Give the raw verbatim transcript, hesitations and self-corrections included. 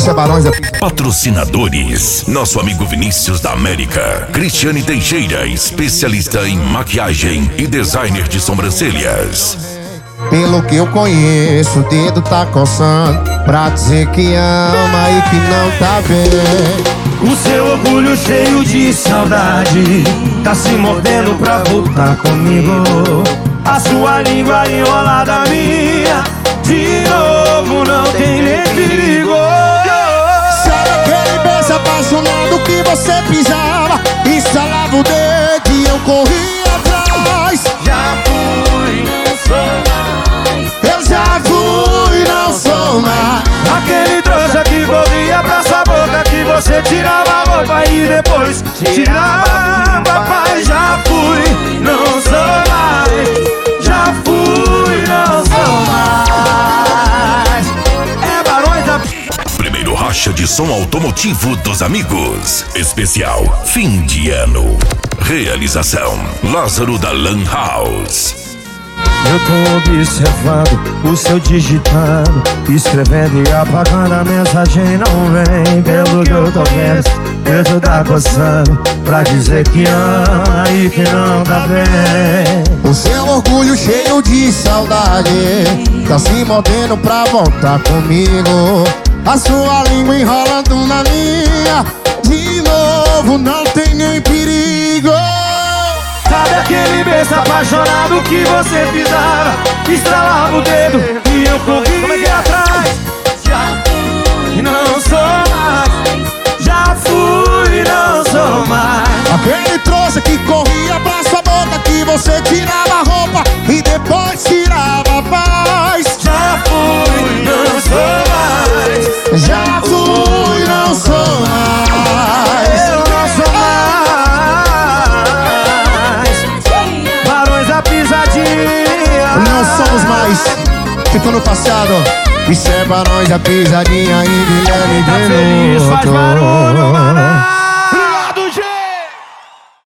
Isso é Barões da... Patrocinadores: nosso amigo Vinícius da América, Cristiane Teixeira, especialista em maquiagem e designer de sobrancelhas. Pelo que eu conheço, o dedo tá coçando pra dizer que ama e que não tá bem. O seu orgulho cheio de saudade tá se mordendo pra voltar comigo. A sua língua enrolada minha, de novo não tem nem perigo. Sabe aquele beijo apaixonado que você pisava, instalava o dedo e eu corria atrás? Já fui, não sou mais. Eu já fui, não sou mais. Aquele trouxa que corria pra sua boca, que você tirava a roupa e depois tirava. Papai, já fui, não sou mais. Já fui, não sou mais. É Barões da... Primeiro racha de som automotivo dos amigos. Especial fim de ano. Realização: Lázaro da Lan House. Eu tô observando o seu digitando, escrevendo e apagando a mensagem. Não vem, pelo que eu tô vendo, dedo tá coçando pra dizer que ama e que não tá bem. O seu orgulho cheio de saudade tá se mordendo pra voltar comigo. A sua língua enrolando na minha, de novo não tem nem perigo. Sabe aquele beijo apaixonado que você pisava, estralava o dedo e eu corria atrás? Já fui, não sou mais. Já fui, não sou mais. Aquele trouxa que corria pra sua boca, que você tirava a roupa e depois tirava a paz. Já fui, não sou mais. Já fui, não sou mais. Eu não sou mais. Barões da Pisadinha. Não somos mais. Ficou no passado. Isso é Barões da Pisadinha e Guilherme Tá feliz, faz Benuto. barulho, mano.